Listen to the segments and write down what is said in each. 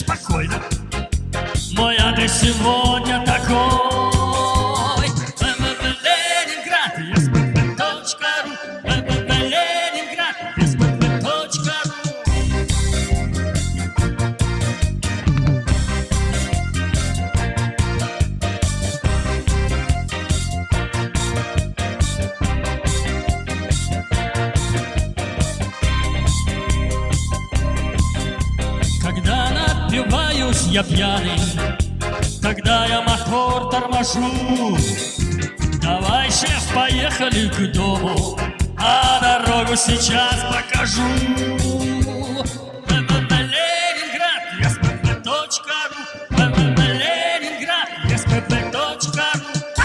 спокойно. Мой адрес сегодня такой: www.leningrad, spb.ru, www.leningrad, spb.ru. Когда напиваюсь я пьяный, тогда я мотор торможу. Давай, шеф, поехали к дому, а дорогу сейчас покажу. www.leningrad, spb.ru, www.leningrad, spb.ru.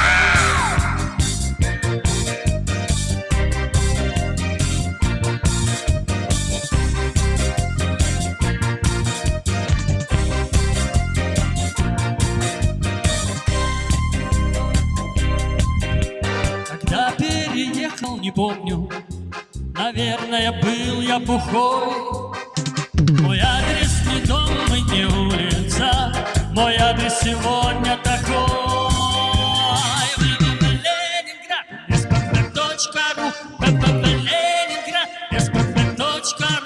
Когда переехал, не помню, наверное, был я бухой. Мой адрес не дом и не улица, мой адрес сегодня такой: www.leningrad, spb.ru, www.leningrad, spb.ru.